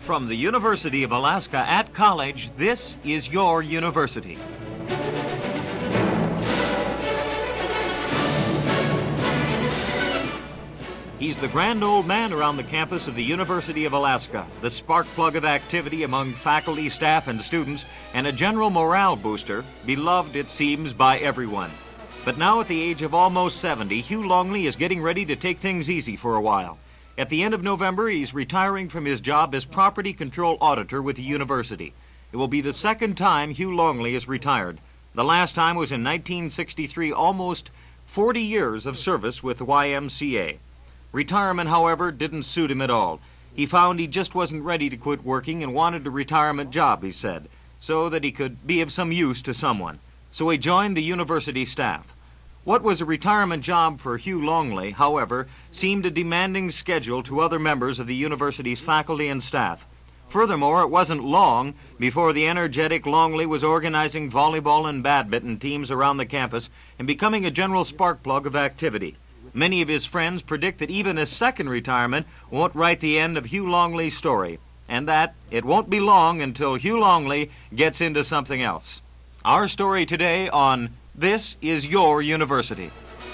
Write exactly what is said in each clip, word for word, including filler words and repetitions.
From the University of Alaska at College, this is your university. He's the grand old man around the campus of the University of Alaska, the spark plug of activity among faculty, staff, and students, and a general morale booster, beloved, it seems, by everyone. But now at the age of almost seventy, Hugh Longley is getting ready to take things easy for a while. At the end of November, he's retiring from his job as property control auditor with the university. It will be the second time Hugh Longley is retired. The last time was in nineteen sixty-three, almost forty years of service with the Y M C A. Retirement, however, didn't suit him at all. He found he just wasn't ready to quit working and wanted a retirement job, he said, so that he could be of some use to someone. So he joined the university staff. What was a retirement job for Hugh Longley, however, seemed a demanding schedule to other members of the university's faculty and staff. Furthermore, it wasn't long before the energetic Longley was organizing volleyball and badminton teams around the campus and becoming a general spark plug of activity. Many of his friends predict that even a second retirement won't write the end of Hugh Longley's story, and that it won't be long until Hugh Longley gets into something else. Our story today on This Is Your University.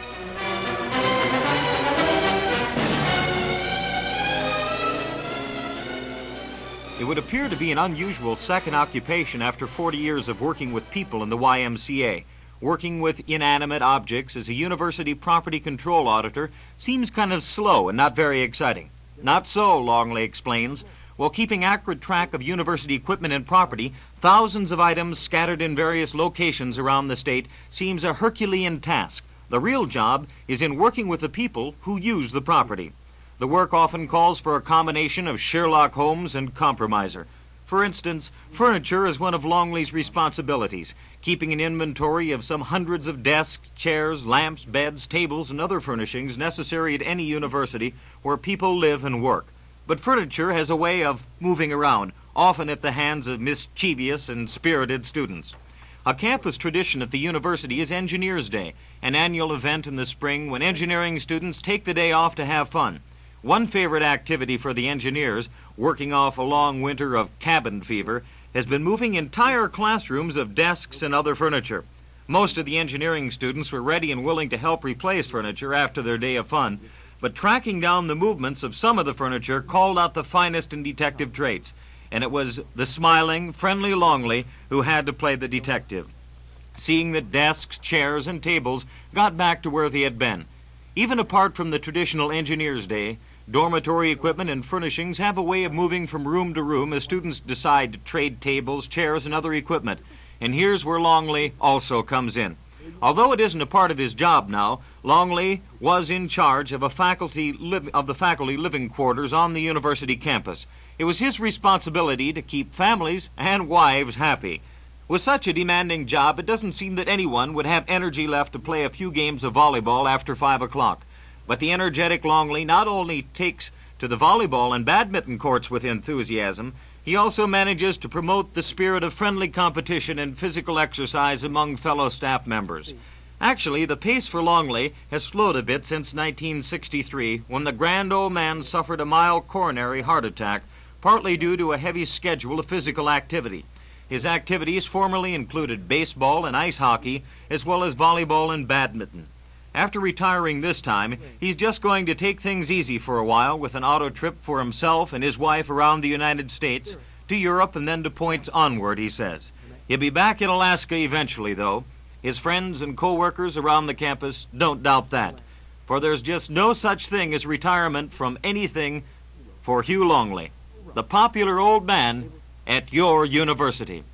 It would appear to be an unusual second occupation after forty years of working with people in the Y M C A. Working with inanimate objects as a university property control auditor seems kind of slow and not very exciting. Not so, Longley explains. While keeping accurate track of university equipment and property, thousands of items scattered in various locations around the state seems a Herculean task. The real job is in working with the people who use the property. The work often calls for a combination of Sherlock Holmes and compromiser. For instance, furniture is one of Longley's responsibilities, keeping an inventory of some hundreds of desks, chairs, lamps, beds, tables, and other furnishings necessary at any university where people live and work. But furniture has a way of moving around, often at the hands of mischievous and spirited students. A campus tradition at the university is Engineers Day, an annual event in the spring when engineering students take the day off to have fun. One favorite activity for the engineers, working off a long winter of cabin fever, has been moving entire classrooms of desks and other furniture. Most of the engineering students were ready and willing to help replace furniture after their day of fun, but tracking down the movements of some of the furniture called out the finest in detective traits, and it was the smiling, friendly Longley who had to play the detective. Seeing that desks, chairs, and tables got back to where they had been. Even apart from the traditional Engineers Day, dormitory equipment and furnishings have a way of moving from room to room as students decide to trade tables, chairs, and other equipment. And here's where Longley also comes in. Although it isn't a part of his job now, Longley was in charge of a faculty li- of the faculty living quarters on the university campus. It was his responsibility to keep families and wives happy. With such a demanding job, it doesn't seem that anyone would have energy left to play a few games of volleyball after five o'clock. But the energetic Longley not only takes to the volleyball and badminton courts with enthusiasm, he also manages to promote the spirit of friendly competition and physical exercise among fellow staff members. Actually, the pace for Longley has slowed a bit since nineteen sixty-three, when the grand old man suffered a mild coronary heart attack, partly due to a heavy schedule of physical activity. His activities formerly included baseball and ice hockey, as well as volleyball and badminton. After retiring this time, he's just going to take things easy for a while with an auto trip for himself and his wife around the United States, to Europe and then to points onward, he says. He'll be back in Alaska eventually, though. His friends and co-workers around the campus don't doubt that. For there's just no such thing as retirement from anything for Hugh Longley, the popular old man at your university.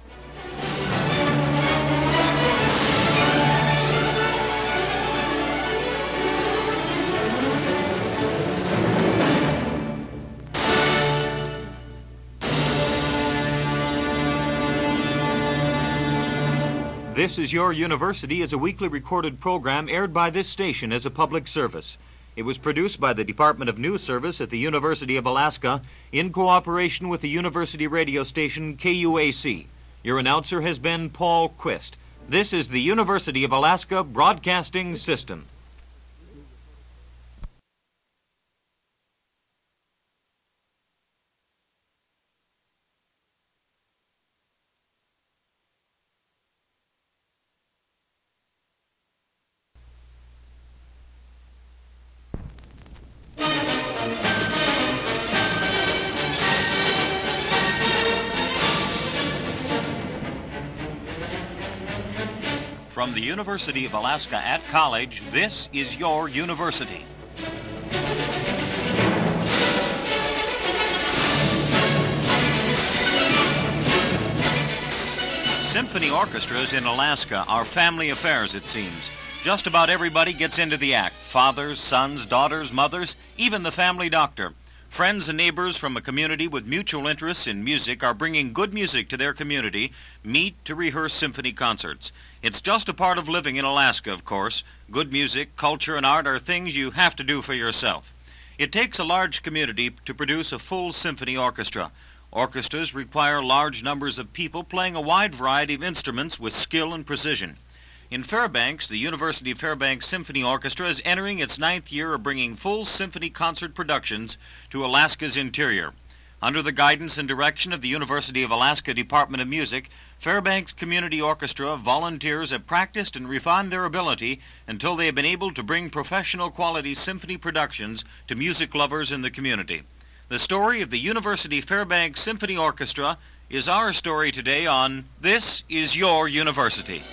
This Is Your University is a weekly recorded program aired by this station as a public service. It was produced by the Department of News Service at the University of Alaska in cooperation with the university radio station K U A C. Your announcer has been Paul Quist. This is the University of Alaska Broadcasting System. From the University of Alaska at College, this is your university. Symphony orchestras in Alaska are family affairs, it seems. Just about everybody gets into the act. Fathers, sons, daughters, mothers, even the family doctor. Friends and neighbors from a community with mutual interests in music are bringing good music to their community, meet to rehearse symphony concerts. It's just a part of living in Alaska, of course. Good music, culture, and art are things you have to do for yourself. It takes a large community to produce a full symphony orchestra. Orchestras require large numbers of people playing a wide variety of instruments with skill and precision. In Fairbanks, the University of Fairbanks Symphony Orchestra is entering its ninth year of bringing full symphony concert productions to Alaska's interior. Under the guidance and direction of the University of Alaska Department of Music, Fairbanks Community Orchestra volunteers have practiced and refined their ability until they have been able to bring professional quality symphony productions to music lovers in the community. The story of the University Fairbanks Symphony Orchestra is our story today on This Is Your University.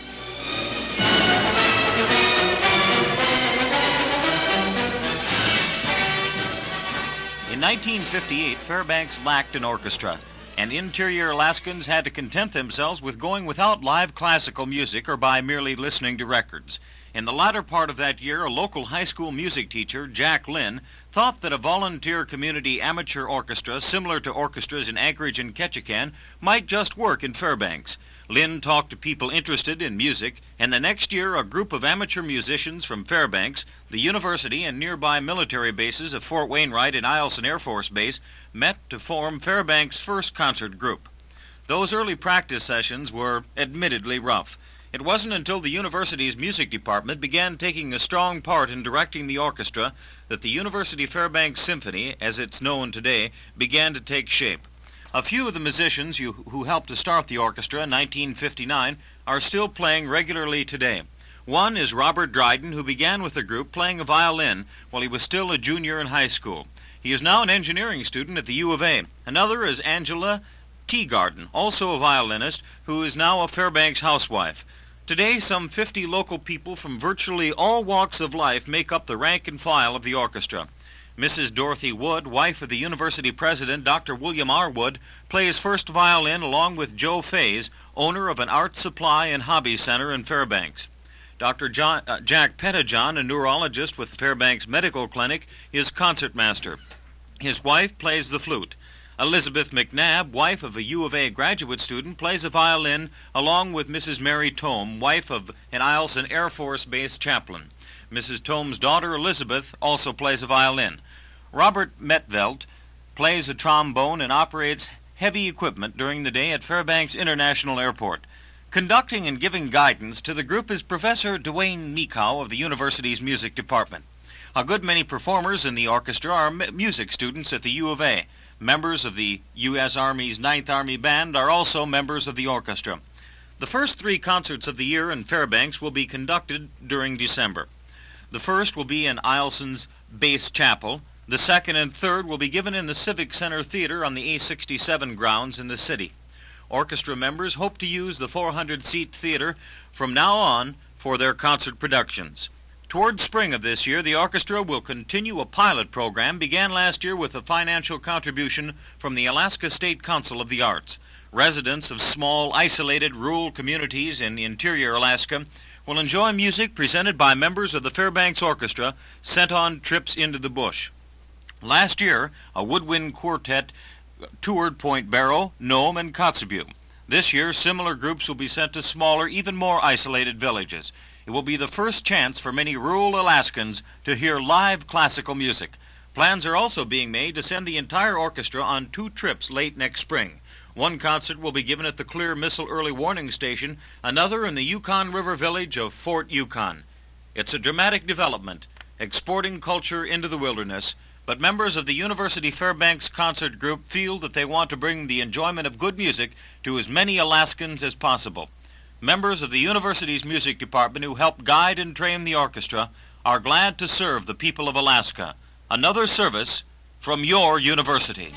In nineteen fifty-eight, Fairbanks lacked an orchestra, and interior Alaskans had to content themselves with going without live classical music or by merely listening to records. In the latter part of that year, a local high school music teacher, Jack Lynn, thought that a volunteer community amateur orchestra similar to orchestras in Anchorage and Ketchikan might just work in Fairbanks. Lynn talked to people interested in music, and the next year a group of amateur musicians from Fairbanks, the university, and nearby military bases of Fort Wainwright and Eielson Air Force Base met to form Fairbanks' first concert group. Those early practice sessions were admittedly rough. It wasn't until the university's music department began taking a strong part in directing the orchestra that the University Fairbanks Symphony, as it's known today, began to take shape. A few of the musicians who, who helped to start the orchestra in nineteen fifty-nine are still playing regularly today. One is Robert Dryden, who began with the group playing a violin while he was still a junior in high school. He is now an engineering student at the U of A. Another is Angela Teagarden, also a violinist, who is now a Fairbanks housewife. Today, some fifty local people from virtually all walks of life make up the rank and file of the orchestra. Missus Dorothy Wood, wife of the university president, Doctor William R. Wood, plays first violin along with Joe Fays, owner of an art supply and hobby center in Fairbanks. Doctor John, uh, Jack Pettijohn, a neurologist with the Fairbanks Medical Clinic, is concertmaster. His wife plays the flute. Elizabeth McNabb, wife of a U of A graduate student, plays a violin along with Missus Mary Tome, wife of an Eielson Air Force Base chaplain. Missus Tome's daughter Elizabeth also plays a violin. Robert Metvelt plays a trombone and operates heavy equipment during the day at Fairbanks International Airport. Conducting and giving guidance to the group is Professor Dwayne Meekow of the university's music department. A good many performers in the orchestra are music students at the U of A. Members of the U S Army's ninth Army Band are also members of the orchestra. The first three concerts of the year in Fairbanks will be conducted during December. The first will be in Eielson's Base Chapel. The second and third will be given in the Civic Center Theater on the A sixty-seven grounds in the city. Orchestra members hope to use the four hundred seat theater from now on for their concert productions. Toward spring of this year, the orchestra will continue a pilot program began last year with a financial contribution from the Alaska State Council of the Arts. Residents of small, isolated, rural communities in interior Alaska will enjoy music presented by members of the Fairbanks Orchestra sent on trips into the bush. Last year, a woodwind quartet toured Point Barrow, Nome, and Kotzebue. This year, similar groups will be sent to smaller, even more isolated villages. It will be the first chance for many rural Alaskans to hear live classical music. Plans are also being made to send the entire orchestra on two trips late next spring. One concert will be given at the Clear Missile Early Warning Station, another in the Yukon River village of Fort Yukon. It's a dramatic development, exporting culture into the wilderness, but members of the University Fairbanks Concert Group feel that they want to bring the enjoyment of good music to as many Alaskans as possible. Members of the university's music department who help guide and train the orchestra are glad to serve the people of Alaska. Another service from your university.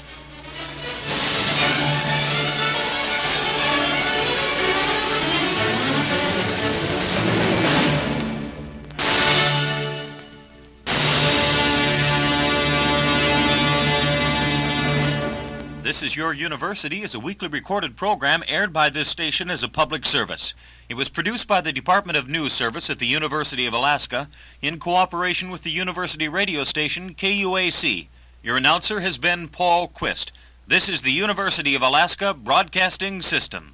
This Is Your University is a weekly recorded program aired by this station as a public service. It was produced by the Department of News Service at the University of Alaska in cooperation with the university radio station K U A C. Your announcer has been Paul Quist. This is the University of Alaska Broadcasting System.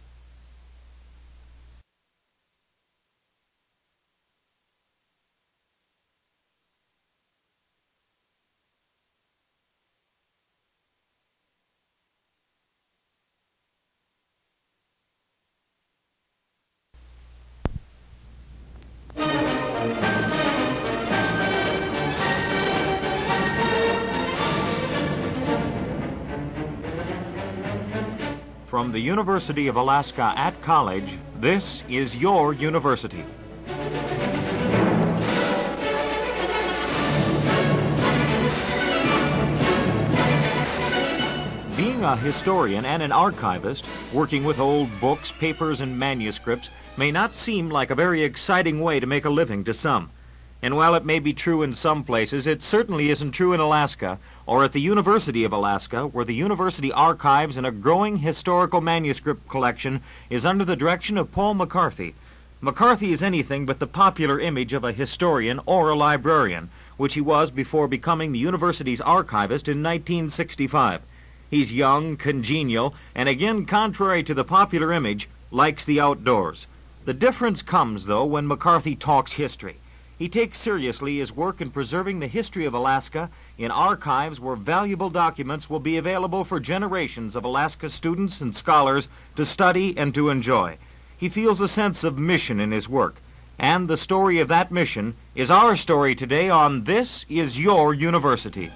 From the University of Alaska at College, this is your university. Being a historian and an archivist, working with old books, papers, and manuscripts may not seem like a very exciting way to make a living to some. And while it may be true in some places, it certainly isn't true in Alaska, or at the University of Alaska, where the university archives and a growing historical manuscript collection is under the direction of Paul McCarthy. McCarthy is anything but the popular image of a historian or a librarian, which he was before becoming the university's archivist in nineteen sixty-five. He's young, congenial, and again, contrary to the popular image, likes the outdoors. The difference comes, though, when McCarthy talks history. He takes seriously his work in preserving the history of Alaska in archives where valuable documents will be available for generations of Alaska students and scholars to study and to enjoy. He feels a sense of mission in his work, and the story of that mission is our story today on This Is Your University.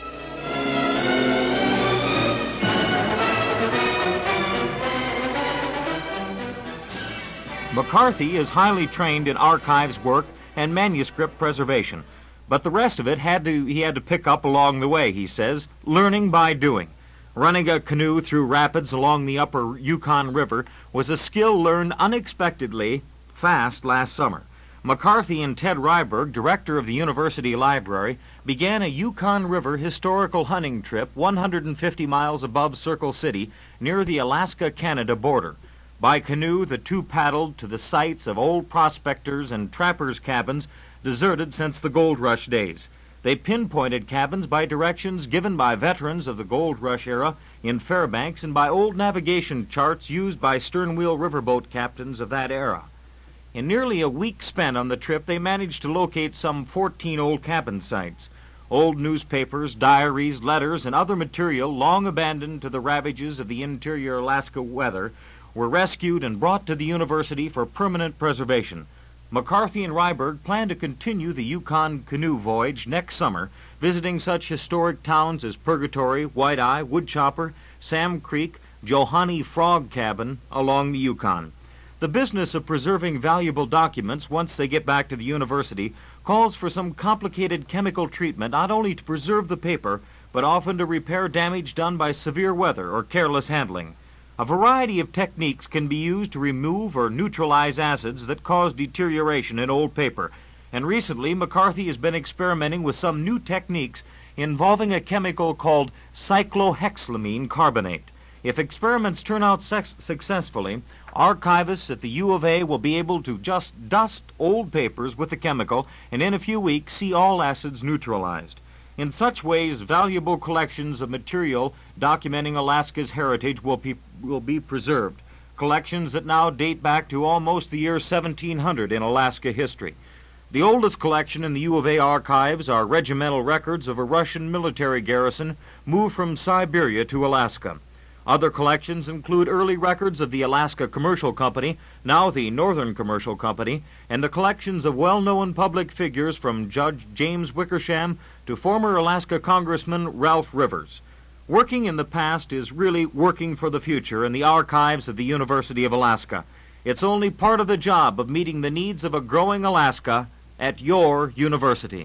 McCarthy is highly trained in archives work and manuscript preservation, but the rest of it had to he had to pick up along the way, he says, learning by doing. Running a canoe through rapids along the upper Yukon River was a skill learned unexpectedly fast last summer. McCarthy and Ted Ryberg, director of the University Library, began a Yukon River historical hunting trip one hundred fifty miles above Circle City near the Alaska-Canada border. By canoe, the two paddled to the sites of old prospectors' and trappers' cabins deserted since the gold rush days. They pinpointed cabins by directions given by veterans of the gold rush era in Fairbanks and by old navigation charts used by stern-wheel riverboat captains of that era. In nearly a week spent on the trip, they managed to locate some fourteen old cabin sites. Old newspapers, diaries, letters, and other material long abandoned to the ravages of the interior Alaska weather were rescued and brought to the university for permanent preservation. McCarthy and Ryberg plan to continue the Yukon canoe voyage next summer, visiting such historic towns as Purgatory, White-Eye, Woodchopper, Sam Creek, Johanny Frog Cabin along the Yukon. The business of preserving valuable documents once they get back to the university calls for some complicated chemical treatment not only to preserve the paper, but often to repair damage done by severe weather or careless handling. A variety of techniques can be used to remove or neutralize acids that cause deterioration in old paper, and recently McCarthy has been experimenting with some new techniques involving a chemical called cyclohexylamine carbonate. If experiments turn out sex- successfully, archivists at the U of A will be able to just dust old papers with the chemical and in a few weeks see all acids neutralized. In such ways, valuable collections of material documenting Alaska's heritage will be, will be preserved, collections that now date back to almost the year seventeen hundred in Alaska history. The oldest collection in the U of A archives are regimental records of a Russian military garrison moved from Siberia to Alaska. Other collections include early records of the Alaska Commercial Company, now the Northern Commercial Company, and the collections of well-known public figures from Judge James Wickersham to former Alaska Congressman Ralph Rivers. Working in the past is really working for the future in the archives of the University of Alaska. It's only part of the job of meeting the needs of a growing Alaska at your university.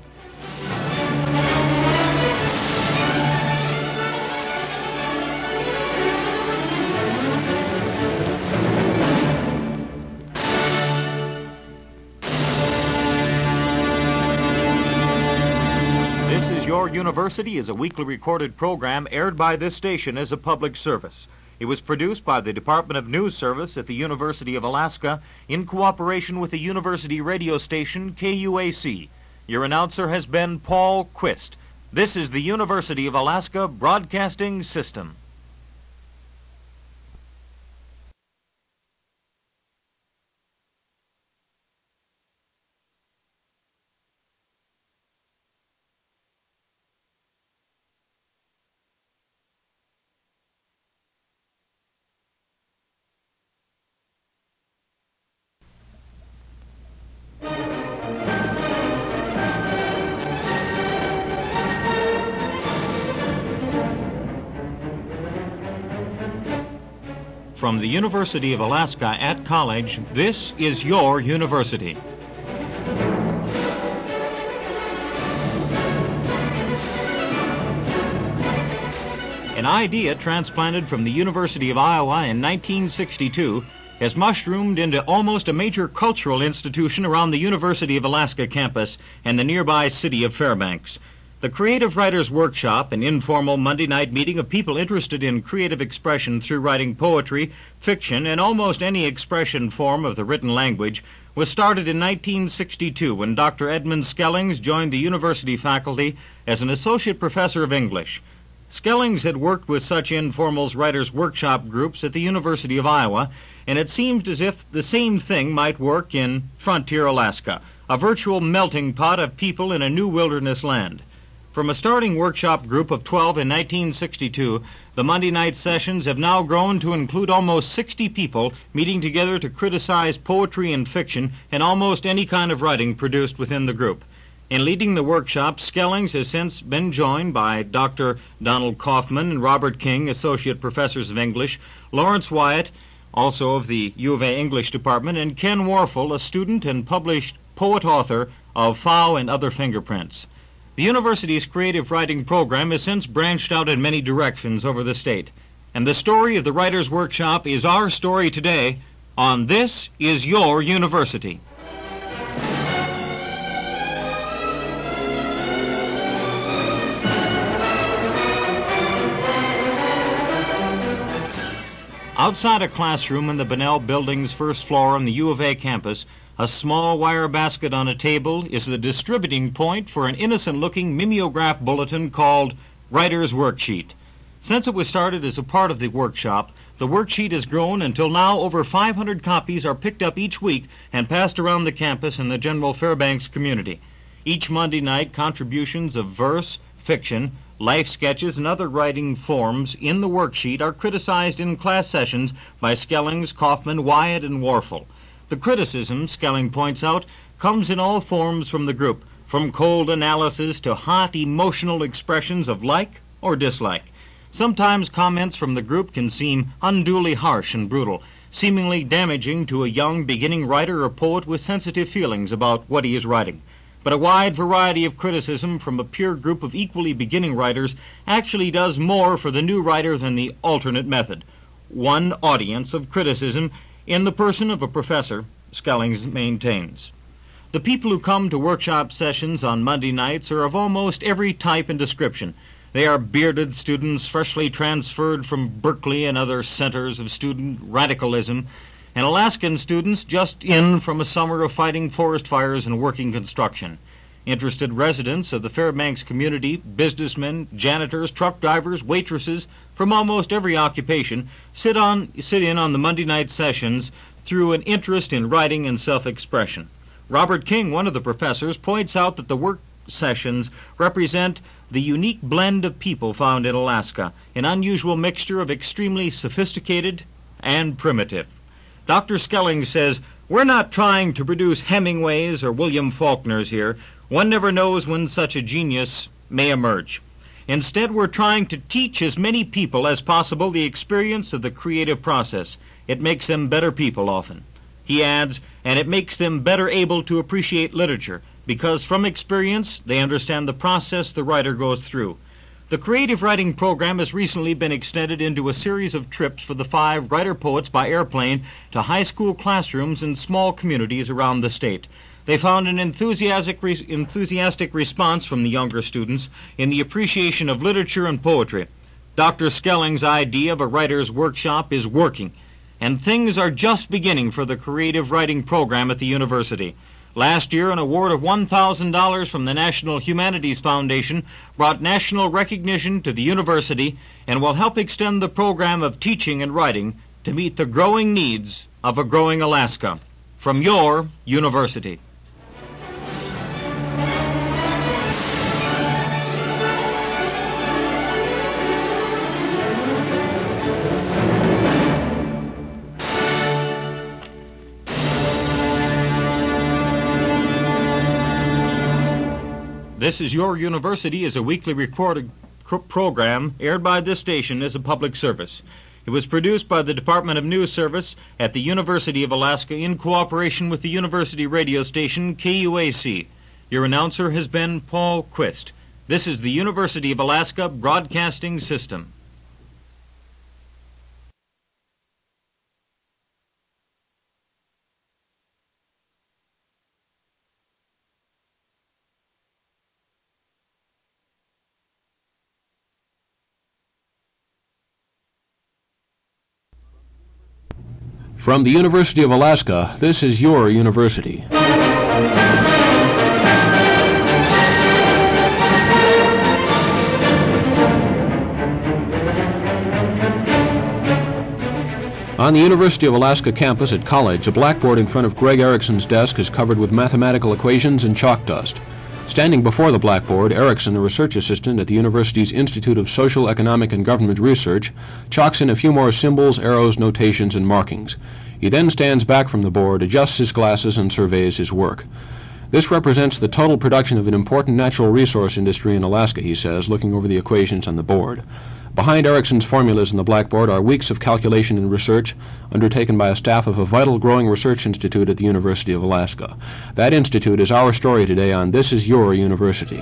Your University is a weekly recorded program aired by this station as a public service. It was produced by the Department of News Service at the University of Alaska in cooperation with the university radio station K U A C. Your announcer has been Paul Quist. This is the University of Alaska Broadcasting System. From the University of Alaska at College, this is your university. An idea transplanted from the University of Iowa in nineteen sixty-two has mushroomed into almost a major cultural institution around the University of Alaska campus and the nearby city of Fairbanks. The Creative Writers Workshop, an informal Monday night meeting of people interested in creative expression through writing poetry, fiction, and almost any expression form of the written language, was started in nineteen sixty-two when Doctor Edmund Skellings joined the university faculty as an associate professor of English. Skellings had worked with such informal writers' workshop groups at the University of Iowa, and it seemed as if the same thing might work in Frontier, Alaska, a virtual melting pot of people in a new wilderness land. From a starting workshop group of twelve in nineteen sixty-two, the Monday night sessions have now grown to include almost sixty people meeting together to criticize poetry and fiction and almost any kind of writing produced within the group. In leading the workshop, Skellings has since been joined by Doctor Donald Kaufman and Robert King, associate professors of English, Lawrence Wyatt, also of the U of A English department, and Ken Warfel, a student and published poet-author of Fow and Other Fingerprints. The university's creative writing program has since branched out in many directions over the state. And the story of the Writers' Workshop is our story today on This Is Your University. Outside a classroom in the Bunnell Building's first floor on the U of A campus, a small wire basket on a table is the distributing point for an innocent-looking mimeograph bulletin called Writer's Worksheet. Since it was started as a part of the workshop, the worksheet has grown until now over five hundred copies are picked up each week and passed around the campus and the general Fairbanks community. Each Monday night, contributions of verse, fiction, life sketches, and other writing forms in the worksheet are criticized in class sessions by Skellings, Kaufman, Wyatt, and Warfel. The criticism, Skelling points out, comes in all forms from the group, from cold analysis to hot emotional expressions of like or dislike. Sometimes comments from the group can seem unduly harsh and brutal, seemingly damaging to a young beginning writer or poet with sensitive feelings about what he is writing. But a wide variety of criticism from a peer group of equally beginning writers actually does more for the new writer than the alternate method. One audience of criticism in the person of a professor, Skellings maintains. The people who come to workshop sessions on Monday nights are of almost every type and description. They are bearded students freshly transferred from Berkeley and other centers of student radicalism, and Alaskan students just in from a summer of fighting forest fires and working construction. Interested residents of the Fairbanks community, businessmen, janitors, truck drivers, waitresses, from almost every occupation, sit on sit in on the Monday night sessions through an interest in writing and self-expression. Robert King, one of the professors, points out that the work sessions represent the unique blend of people found in Alaska, an unusual mixture of extremely sophisticated and primitive. Doctor Skellings says, "We're not trying to produce Hemingways or William Faulkners here. One never knows when such a genius may emerge. Instead, we're trying to teach as many people as possible the experience of the creative process. It makes them better people often." He adds, "And it makes them better able to appreciate literature, because from experience they understand the process the writer goes through." The creative writing program has recently been extended into a series of trips for the five writer-poets by airplane to high school classrooms in small communities around the state. They found an enthusiastic, re- enthusiastic response from the younger students in the appreciation of literature and poetry. Doctor Skelling's idea of a writer's workshop is working, and things are just beginning for the creative writing program at the university. Last year, an award of one thousand dollars from the National Humanities Foundation brought national recognition to the university and will help extend the program of teaching and writing to meet the growing needs of a growing Alaska. From your university. This is Your University is a weekly recorded program aired by this station as a public service. It was produced by the Department of News Service at the University of Alaska in cooperation with the university radio station K U A C. Your announcer has been Paul Quist. This is the University of Alaska Broadcasting System. From the University of Alaska, this is Your University. On the University of Alaska campus at college, a blackboard in front of Greg Erickson's desk is covered with mathematical equations and chalk dust. Standing before the blackboard, Erickson, a research assistant at the university's Institute of Social, Economic, and Government Research, chalks in a few more symbols, arrows, notations, and markings. He then stands back from the board, adjusts his glasses, and surveys his work. This represents the total production of an important natural resource industry in Alaska, he says, looking over the equations on the board. Behind Erickson's formulas in the blackboard are weeks of calculation and research undertaken by a staff of a vital growing research institute at the University of Alaska. That institute is our story today on This Is Your University.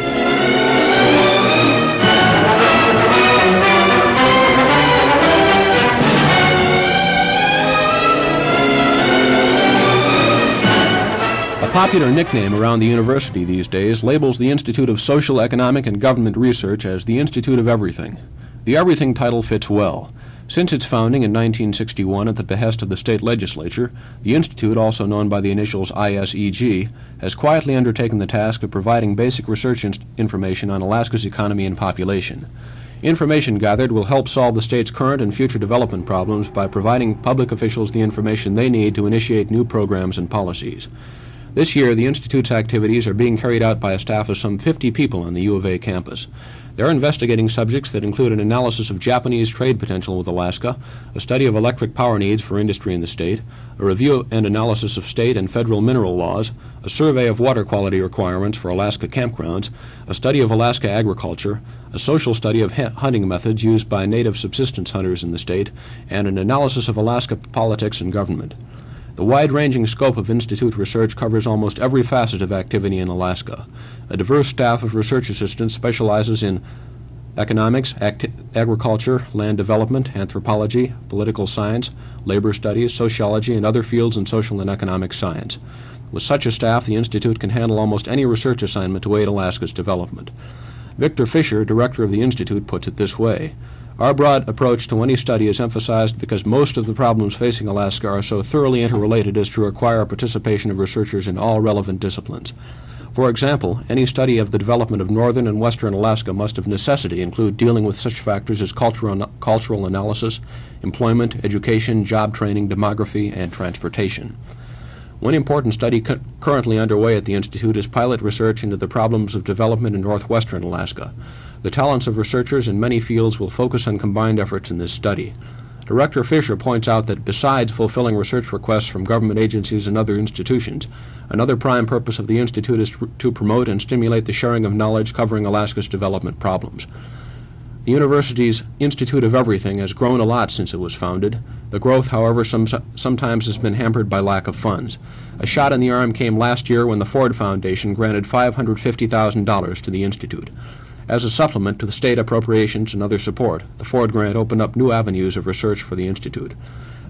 A popular nickname around the university these days labels the Institute of Social, Economic, and Government Research as the Institute of Everything. The Everything title fits well. Since its founding in nineteen sixty-one at the behest of the state legislature, the Institute, also known by the initials I S E G, has quietly undertaken the task of providing basic research inst- information on Alaska's economy and population. Information gathered will help solve the state's current and future development problems by providing public officials the information they need to initiate new programs and policies. This year, the Institute's activities are being carried out by a staff of some fifty people on the U of A campus. They're investigating subjects that include an analysis of Japanese trade potential with Alaska, a study of electric power needs for industry in the state, a review and analysis of state and federal mineral laws, a survey of water quality requirements for Alaska campgrounds, a study of Alaska agriculture, a social study of hunting methods used by native subsistence hunters in the state, and an analysis of Alaska politics and government. The wide-ranging scope of Institute research covers almost every facet of activity in Alaska. A diverse staff of research assistants specializes in economics, acti- agriculture, land development, anthropology, political science, labor studies, sociology, and other fields in social and economic science. With such a staff, the Institute can handle almost any research assignment to aid Alaska's development. Victor Fisher, director of the Institute, puts it this way: our broad approach to any study is emphasized because most of the problems facing Alaska are so thoroughly interrelated as to require participation of researchers in all relevant disciplines. For example, any study of the development of northern and western Alaska must of necessity include dealing with such factors as cultural, cultural analysis, employment, education, job training, demography, and transportation. One important study cu- currently underway at the Institute is pilot research into the problems of development in northwestern Alaska. The talents of researchers in many fields will focus on combined efforts in this study. Director Fisher points out that besides fulfilling research requests from government agencies and other institutions, another prime purpose of the Institute is to promote and stimulate the sharing of knowledge covering Alaska's development problems. The university's Institute of Everything has grown a lot since it was founded. The growth, however, some, sometimes has been hampered by lack of funds. A shot in the arm came last year when the Ford Foundation granted five hundred fifty thousand dollars to the Institute. As a supplement to the state appropriations and other support, the Ford grant opened up new avenues of research for the Institute.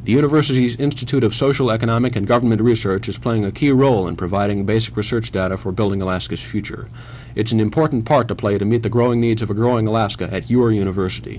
The university's Institute of Social, Economic, and Government Research is playing a key role in providing basic research data for building Alaska's future. It's an important part to play to meet the growing needs of a growing Alaska at your university.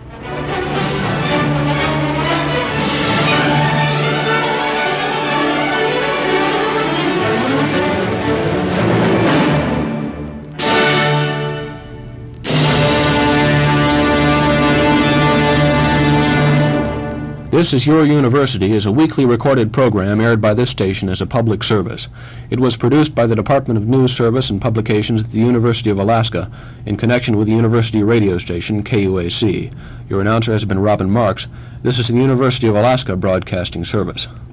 This is Your University is a weekly recorded program aired by this station as a public service. It was produced by the Department of News Service and Publications at the University of Alaska in connection with the university radio station K U A C. Your announcer has been Robin Marks. This is the University of Alaska Broadcasting Service.